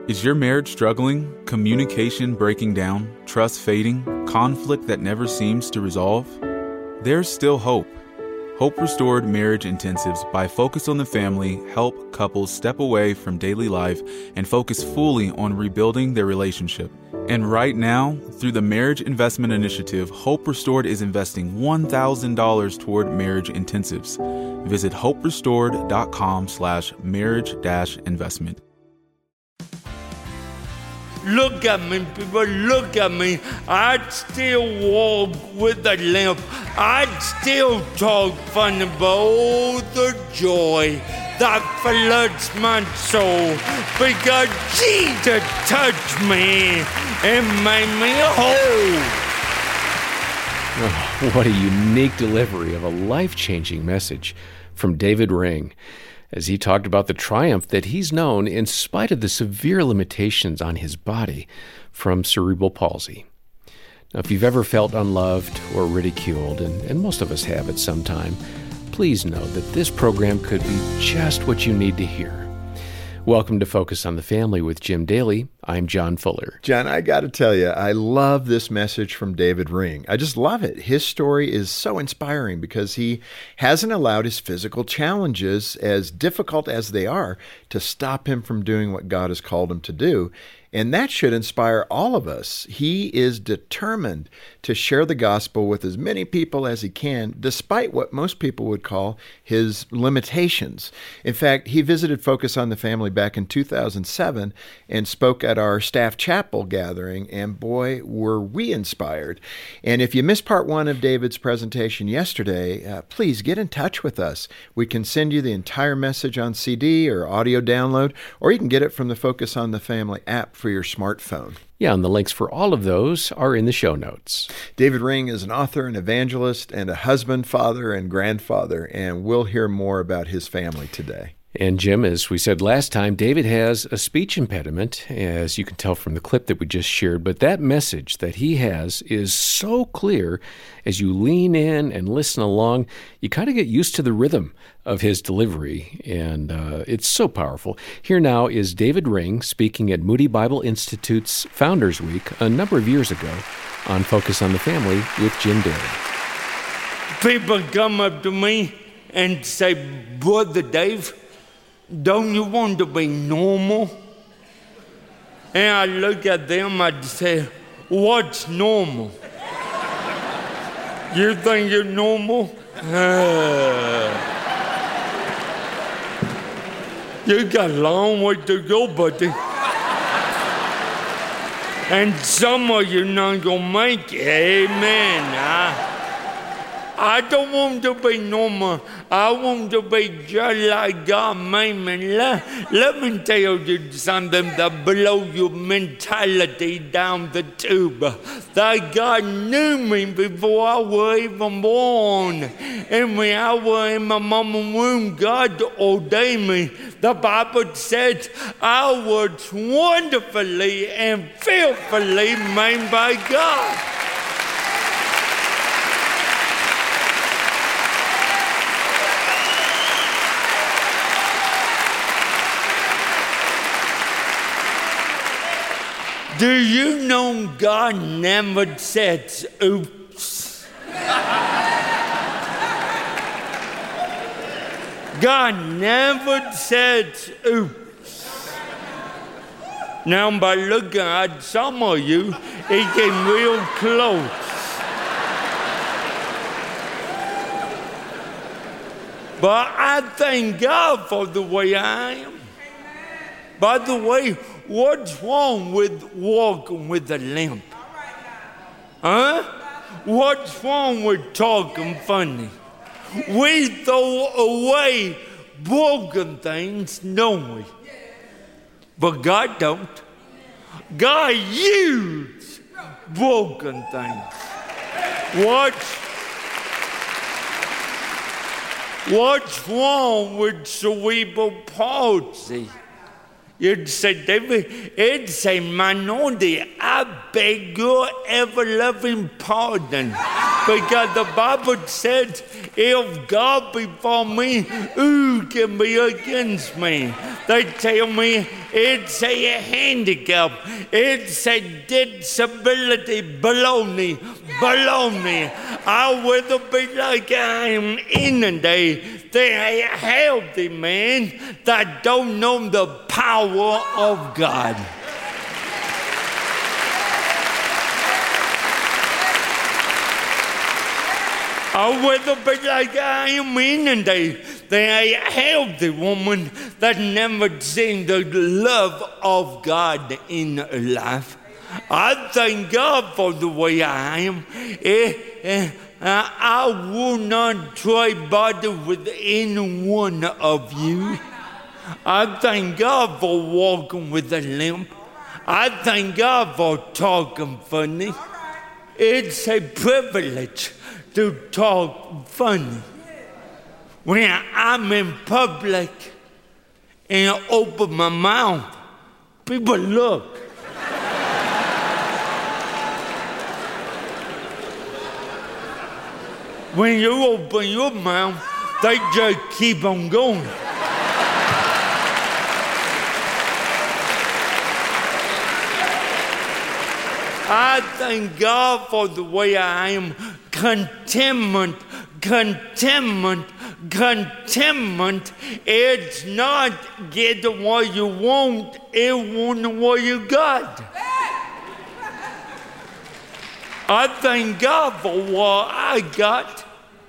Is your marriage struggling, communication breaking down, trust fading, conflict that never seems to resolve? There's still hope. Hope Restored Marriage Intensives by Focus on the Family help couples step away from daily life and focus fully on rebuilding their relationship. And right now, through the Marriage Investment Initiative, Hope Restored is investing $1,000 toward marriage intensives. Visit hoperestored.com/marriage-investment. Look at me, people, look at me. I'd still walk with a limp. I'd still talk funny, but oh, the joy that floods my soul. Because Jesus touched me and made me whole. Oh, what a unique delivery of a life-changing message from David Ring, as he talked about the triumph that he's known in spite of the severe limitations on his body from cerebral palsy. Now, if you've ever felt unloved or ridiculed, and most of us have at some time, please know that this program could be just what you need to hear. Welcome to Focus on the Family with Jim Daly. I'm John Fuller. John, I got to tell you, I love this message from David Ring. I just love it. His story is so inspiring because he hasn't allowed his physical challenges, as difficult as they are, to stop him from doing what God has called him to do. And that should inspire all of us. He is determined to share the gospel with as many people as he can, despite what most people would call his limitations. In fact, he visited Focus on the Family back in 2007 and spoke at our staff chapel gathering, and boy, were we inspired. And if you missed part one of David's presentation yesterday, please get in touch with us. We can send you the entire message on CD or audio download, or you can get it from the Focus on the Family app for your smartphone. Yeah, and the links for all of those are in the show notes. David Ring is an author, an evangelist, and a husband, father, and grandfather, and we'll hear more about his family today. And Jim, as we said last time, David has a speech impediment, as you can tell from the clip that we just shared, but that message that he has is so clear. As you lean in and listen along, you kind of get used to the rhythm of his delivery, and it's so powerful. Here now is David Ring speaking at Moody Bible Institute's Founders Week a number of years ago on Focus on the Family with Jim Daly. People come up to me and say, Brother Dave, don't you want to be normal? And I look at them, I'd say, what's normal? You think you're normal? You got a long way to go, buddy. And some of you not gonna make it. Amen. I don't want to be normal. I want to be just like God made me. Let me tell you something that blow your mentality down the tube. That God knew me before I was even born. And when I was in my mama's womb, God ordained me. The Bible said I was wonderfully and fearfully made by God. Do you know God never says oops? God never says oops. Now by looking at some of you, it came real close. But I thank God for the way I am. By the way, what's wrong with walking with a limp? Huh? What's wrong with talking funny? We throw away broken things, don't we? But God don't. God uses broken things. What's wrong with cerebral palsy? You'd say, David, it's a minority. I beg your ever-loving pardon. Because the Bible says, if God be for me, who can be against me? They tell me it's a handicap, it's a disability, baloney. I'd rather be like I am in the day than a healthy man that don't know the power of God. I'd rather be like I am in the day than a healthy woman that never seen the love of God in her life. I thank God for the way I am. I will not trade body with any one of you. I thank God for walking with a limp. I thank God for talking funny. It's a privilege to talk funny. When I'm in public and open my mouth, people look. When you open your mouth, they just keep on going. I thank God for the way I am. Contentment. It's not getting what you want, it's wanting what you got. I thank God for what I got.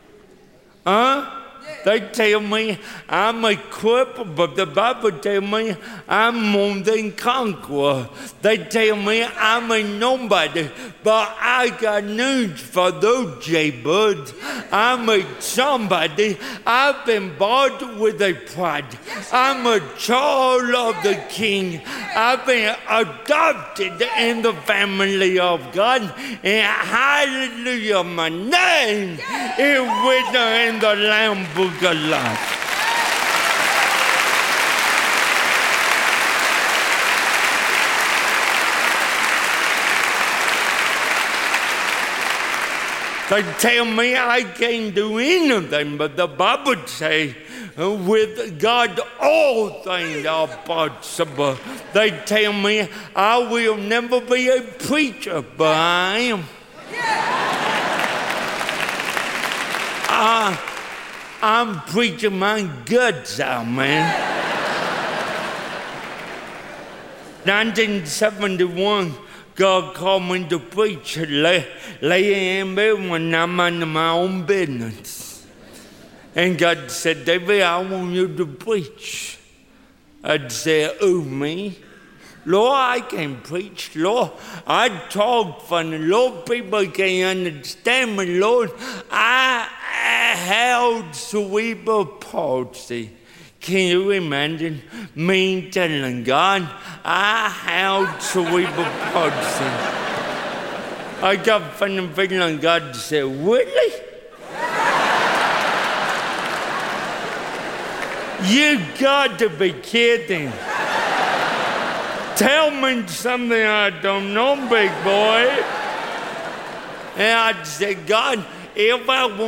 They tell me I'm a cripple, but the Bible tells me I'm more than conqueror. They tell me I'm a nobody, but I got news for those jaybirds. I'm a somebody. I've been bought with a pride. I'm a child of the King. I've been adopted in the family of God. And hallelujah, my name is written in the Lamb Book of Life. They tell me I can't do anything, but the Bible says, with God all things are possible. They tell me I will never be a preacher, but I am. I'm preaching my guts out, man. 1971, God called me to preach, lay in bed when I'm minding my own business. And God said, David, I want you to preach. I'd say, oh, me? Lord, I can preach. Lord, I talk funny. Lord, people can't understand me. Lord, I held cerebral palsy. Can you imagine me telling God I held cerebral palsy? I got funny feeling God said, really? You got to be kidding. Tell me something I don't know, big boy. And I'd say, God, if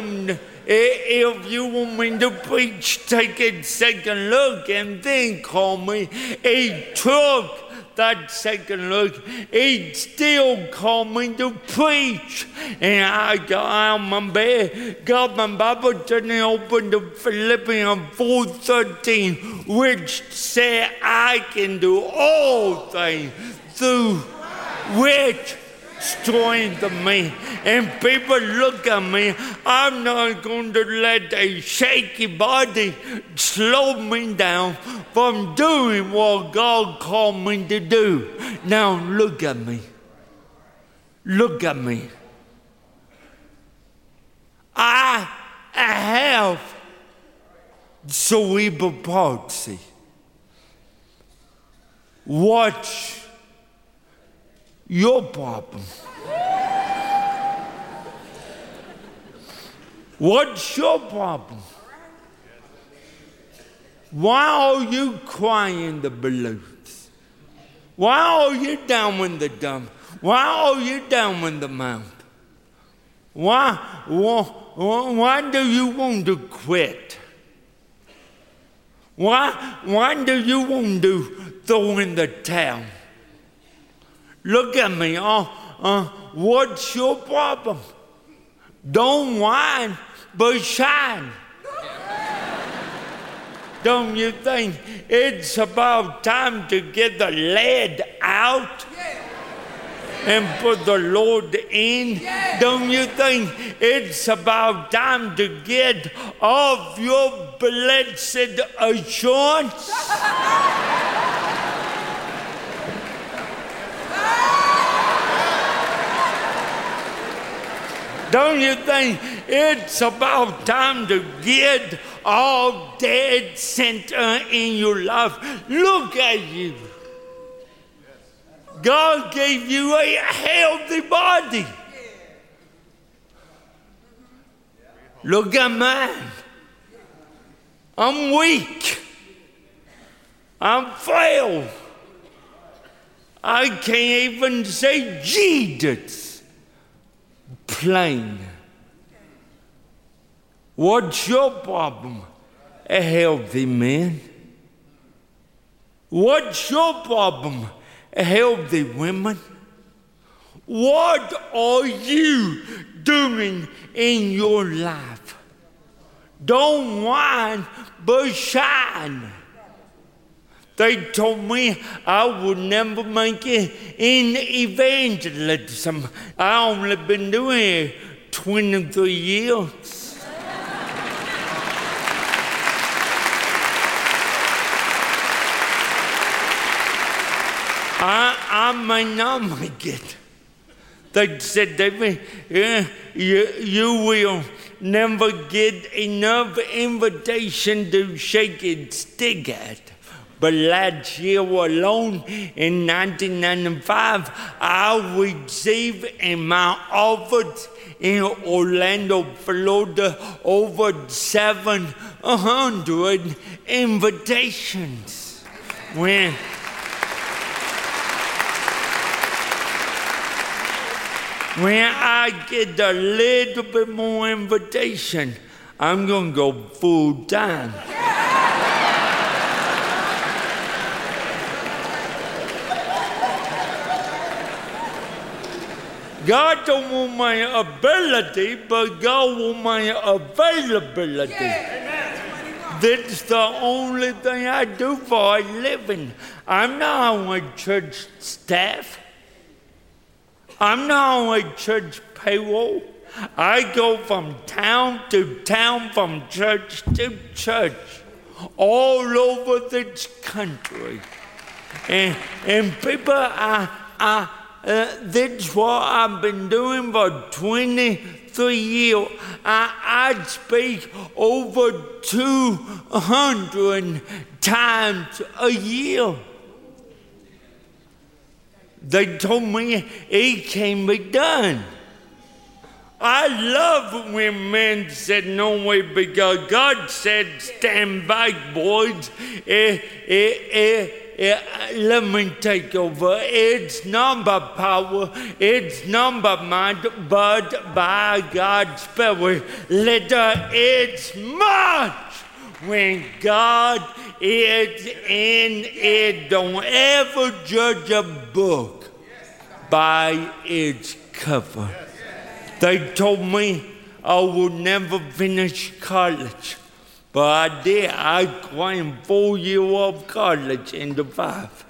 you want me to preach, take a second look and then call me. He took that second look. He still called me to preach. And I got out of my bed, got my Bible, and opened to Philippians 4:13, which said, I can do all things through which strengthen me. And people look at me, I'm not going to let a shaky body slow me down from doing what God called me to do. Now look at me. Look at me. I have cerebral palsy. What's your problem? What's your problem? Why are you crying the blues? Why are you down in the dump? Why are you down in the mouth? Why do you want to quit? Why do you want to throw in the towel? Look at me. What's your problem? Don't whine, but shine. Don't you think it's about time to get the lead out and put the Lord in? Don't you think it's about time to get off your blessed assurance? Don't you think it's about time to get all dead center in your life? Look at you. God gave you a healthy body. Look at mine. I'm weak. I'm frail. I can't even say Jesus plain. What's your problem? A healthy man. What's your problem? A healthy woman. What are you doing in your life? Don't whine, but shine. They told me I would never make it in evangelism. I only been doing it 23 years. I may not make it. They said, David, you will never get enough invitation to shake its stick at. But last year alone, in 1995, I received in my office in Orlando, Florida, over 700 invitations. When I get a little bit more invitation, I'm going to go full time. God don't want my ability, but God wants my availability. That's the only thing I do for a living. I'm not on a church staff. I'm not on a church payroll. I go from town to town, from church to church, all over this country. And people, that's what I've been doing for 23 years. I speak over 200 times a year. They told me it can be done. I love when men said no way, because God said, stand back, boys. Let me take over. It's not by power, it's not by might, but by God's Spirit. It's much when God is in it. Don't ever judge a book by its cover. They told me I would never finish college. But I did. I crammed 4 years of college into 5.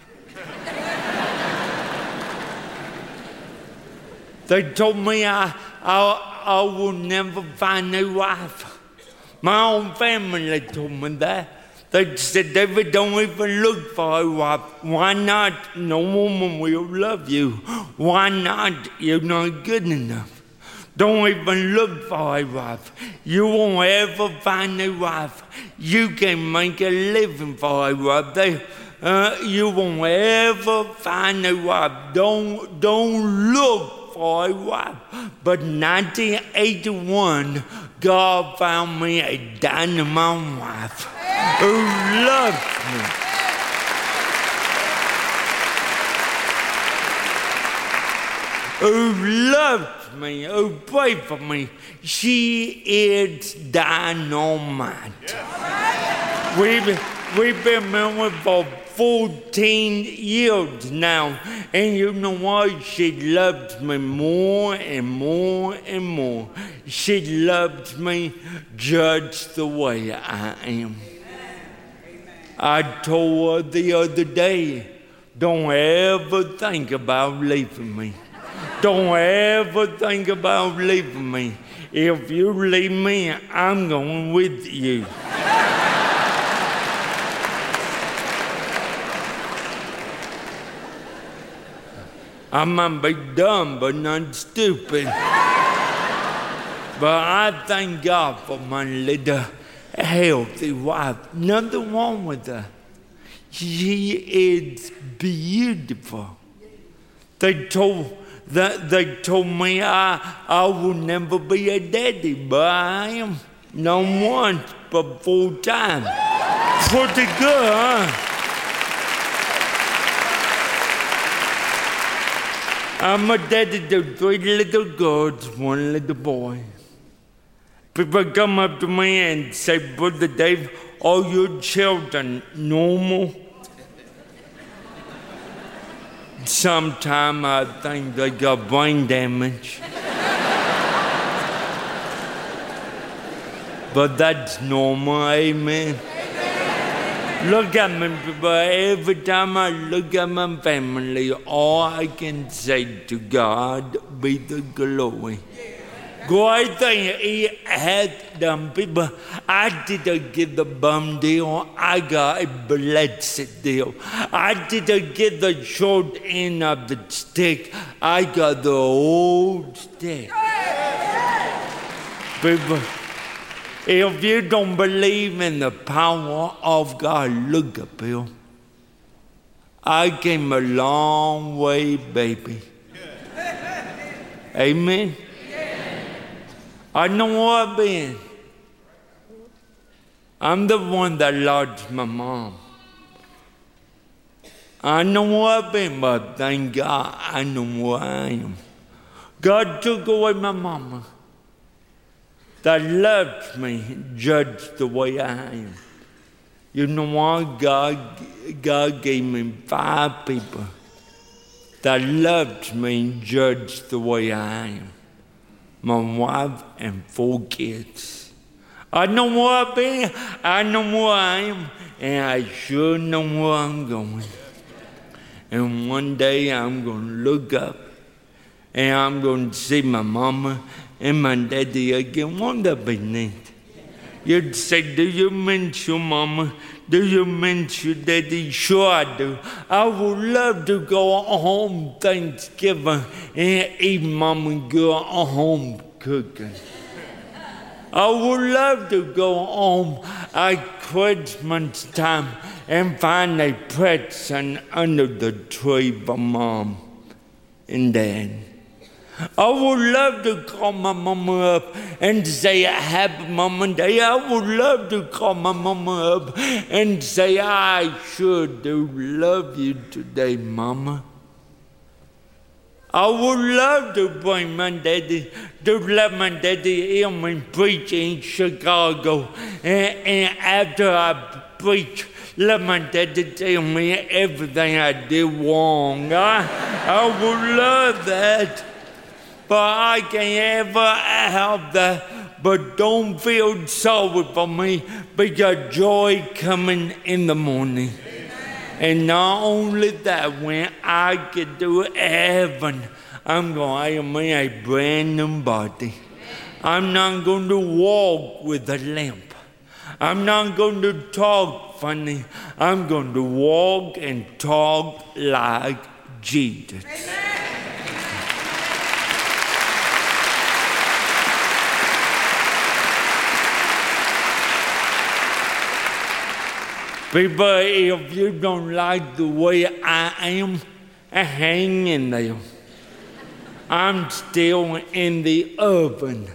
They told me I would never find a wife. My own family told me that. They said, David, don't even look for a wife. Why not? No woman will love you. Why not? You're not good enough. Don't even look for a wife. You won't ever find a wife. You can make a living for a wife. You won't ever find a wife. Don't look for a wife. But 1981, God found me a dynamite wife who loved me. who loves me, who prays for me. She is dynamite. We've been married for 14 years now, and you know what? She loves me more and more and more. She loves me just the way I am. I told her the other day, don't ever think about leaving me. Don't ever think about leaving me. If you leave me, I'm going with you. I might be dumb, but not stupid. But I thank God for my little healthy wife. Nothing wrong with her. She is beautiful. They told me I will never be a daddy, but I am. Not once, but full time. Pretty good, huh? I'm a daddy to 3 little girls, 1 little boy. People come up to me and say, Brother Dave, are your children normal? Sometimes I think they got brain damage. But that's normal, amen. Look at me, people. Every time I look at my family, all I can say to God be the glory. Great thing He had done, people. I didn't get the bum deal. I got a blessed deal. I didn't get the short end of the stick. I got the old stick. People, if you don't believe in the power of God, look up here. I came a long way, baby. Amen. I know where I've been. I'm the one that lost my mom. I know where I've been, but thank God I know where I am. God took away my mama that loved me just the way I am. You know what? God gave me 5 people that loved me just the way I am. My wife and 4 kids. I know where I've been, I know where I am, and I sure know where I'm going. And one day I'm going to look up, and I'm going to see my mama and my daddy again. Won't that be neat? You'd say, do you miss your mama? Do you miss your daddy? Sure I do. I would love to go home Thanksgiving and eat mama go home cooking. I would love to go home at Christmas time and find a present under the tree for mom and dad. I would love to call my mama up and say, Happy Mama Day. I would love to call my mama up and say, I sure do love you today, Mama. I would love to bring my daddy, to let my daddy hear me preach in Chicago. And after I preach, let my daddy tell me everything I did wrong. I would love that. But I can't ever have that. But don't feel sorry for me, because joy coming in the morning. And not only that, when I get to heaven, I'm going to have me a brand new body. I'm not going to walk with a limp. I'm not going to talk funny. I'm going to walk and talk like Jesus. People, if you don't like the way I am, hang in there. I'm still in the oven.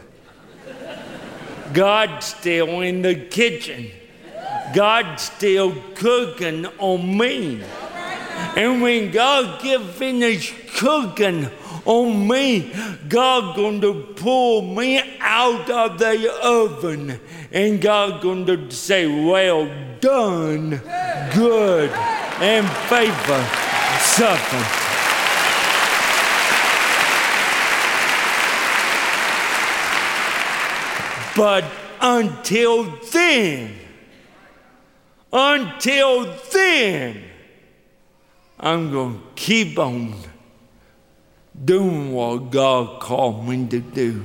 God's still in the kitchen. God's still cooking on me. And when God get finished cooking on me, God going to pull me out of the oven. And God going to say, well done, good and faithful servant. But until then, I'm going to keep on doing what God called me to do.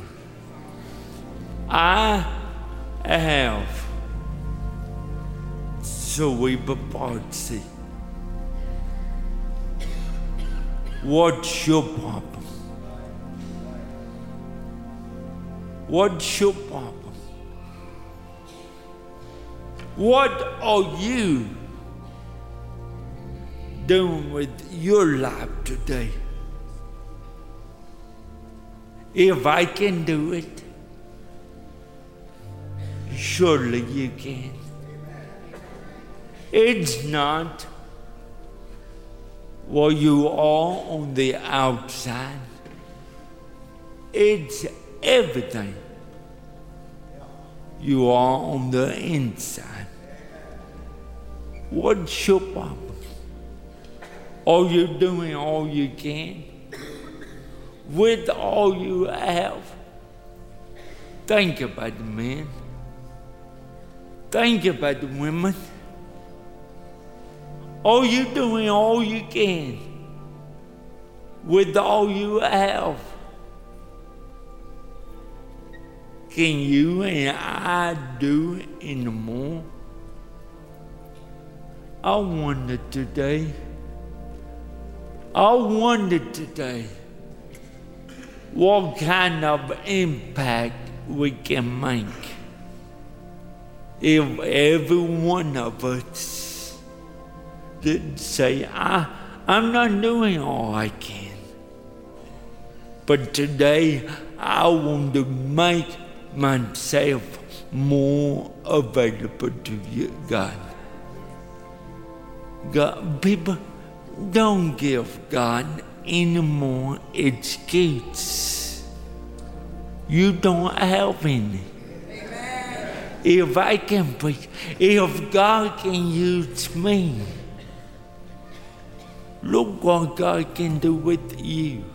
I have cerebral palsy. What's your problem? What's your problem? What are you doing with your life today? If I can do it, surely you can. It's not what you are on the outside. It's everything you are on the inside. What's your problem? Are you doing all you can with all you have? Think about the men. Think about the women. Are you doing all you can with all you have? Can you and I do any more? I wonder today what kind of impact we can make if every one of us did say, I'm not doing all I can. But today I want to make myself more available to you, God. God, people, don't give God any more excuses. You don't have any. Amen. If I can preach, if God can use me, look what God can do with you.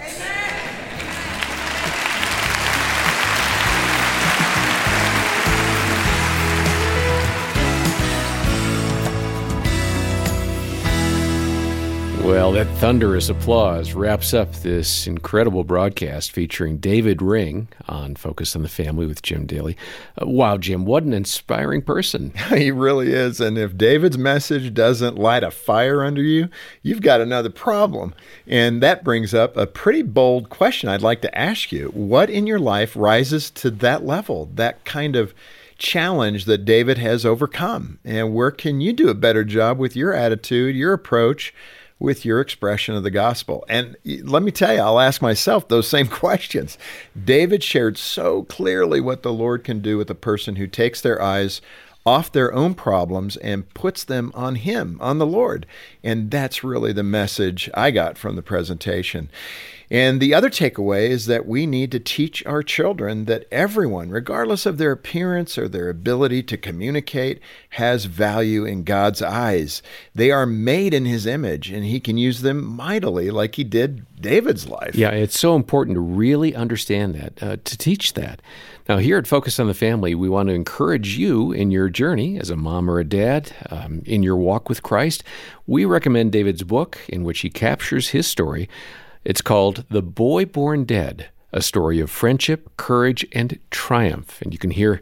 Well, that thunderous applause wraps up this incredible broadcast featuring David Ring on Focus on the Family with Jim Daly. Wow, Jim, what an inspiring person. He really is. And if David's message doesn't light a fire under you, you've got another problem. And that brings up a pretty bold question I'd like to ask you. What in your life rises to that level, that kind of challenge that David has overcome? And where can you do a better job with your attitude, your approach, with your expression of the gospel? And let me tell you, I'll ask myself those same questions. David shared so clearly what the Lord can do with a person who takes their eyes off their own problems and puts them on Him, on the Lord. And that's really the message I got from the presentation. And the other takeaway is that we need to teach our children that everyone, regardless of their appearance or their ability to communicate, has value in God's eyes. They are made in His image, and He can use them mightily like He did David's life. Yeah, it's so important to really understand that, to teach that. Now, here at Focus on the Family, we want to encourage you in your journey as a mom or a dad, in your walk with Christ. We recommend David's book, in which he captures his story. It's called The Boy Born Dead, a story of friendship, courage, and triumph. And you can hear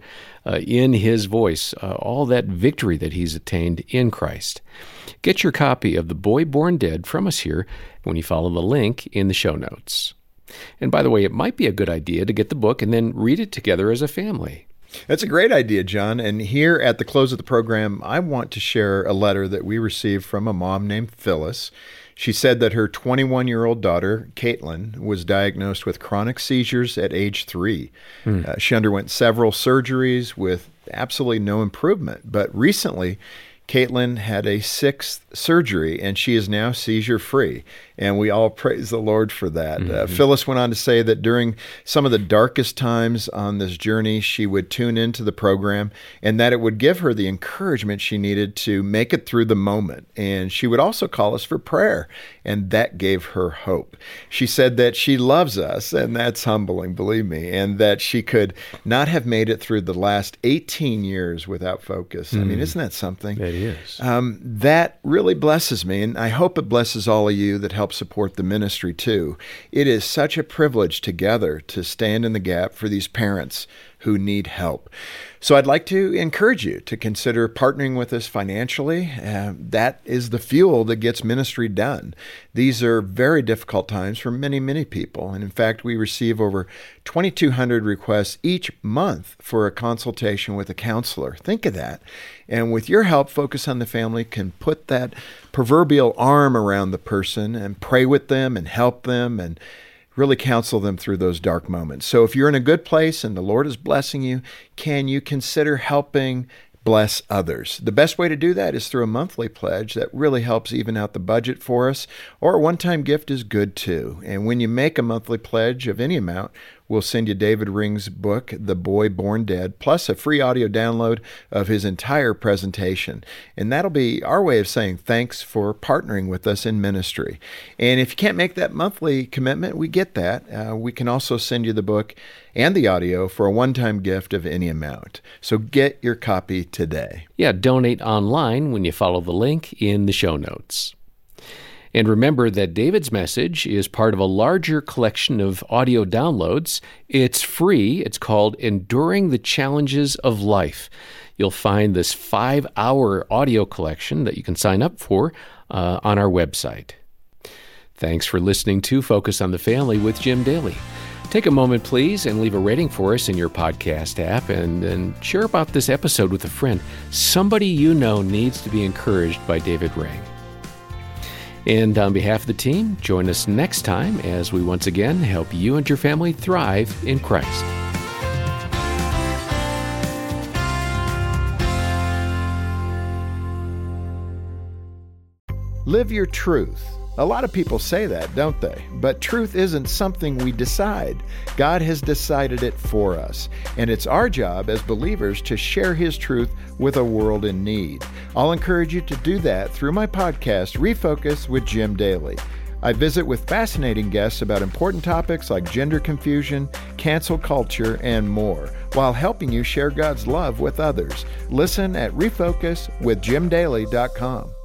in his voice all that victory that he's attained in Christ. Get your copy of The Boy Born Dead from us here when you follow the link in the show notes. And by the way, it might be a good idea to get the book and then read it together as a family. That's a great idea, John. And here at the close of the program, I want to share a letter that we received from a mom named Phyllis. She said that her 21-year-old daughter, Caitlin, was diagnosed with chronic seizures at age 3. She underwent several surgeries with absolutely no improvement. But recently, Caitlin had a 6th surgery, and she is now seizure-free. And we all praise the Lord for that. Phyllis went on to say that during some of the darkest times on this journey, she would tune into the program and that it would give her the encouragement she needed to make it through the moment. And she would also call us for prayer, and that gave her hope. She said that she loves us, and that's humbling, believe me, and that she could not have made it through the last 18 years without Focus. I mean, isn't that something? It is. That really blesses me, and I hope it blesses all of you that help support the ministry too. It is such a privilege together to stand in the gap for these parents who need help. So I'd like to encourage you to consider partnering with us financially. That is the fuel that gets ministry done. These are very difficult times for many, many people. And in fact, we receive over 2,200 requests each month for a consultation with a counselor. Think of that. And with your help, Focus on the Family can put that proverbial arm around the person and pray with them and help them and really counsel them through those dark moments. So if you're in a good place and the Lord is blessing you, can you consider helping bless others? The best way to do that is through a monthly pledge that really helps even out the budget for us, or a one-time gift is good too. And when you make a monthly pledge of any amount, we'll send you David Ring's book, The Boy Born Dead, plus a free audio download of his entire presentation. And that'll be our way of saying thanks for partnering with us in ministry. And if you can't make that monthly commitment, we get that. We can also send you the book and the audio for a one-time gift of any amount. So get your copy today. Yeah, donate online when you follow the link in the show notes. And remember that David's message is part of a larger collection of audio downloads. It's free. It's called Enduring the Challenges of Life. You'll find this 5-hour audio collection that you can sign up for on our website. Thanks for listening to Focus on the Family with Jim Daly. Take a moment, please, and leave a rating for us in your podcast app and share about this episode with a friend. Somebody you know needs to be encouraged by David Ring. And on behalf of the team, join us next time as we once again help you and your family thrive in Christ. Live your truth. A lot of people say that, don't they? But truth isn't something we decide. God has decided it for us. And it's our job as believers to share His truth with a world in need. I'll encourage you to do that through my podcast, Refocus with Jim Daly. I visit with fascinating guests about important topics like gender confusion, cancel culture, and more, while helping you share God's love with others. Listen at refocuswithjimdaly.com.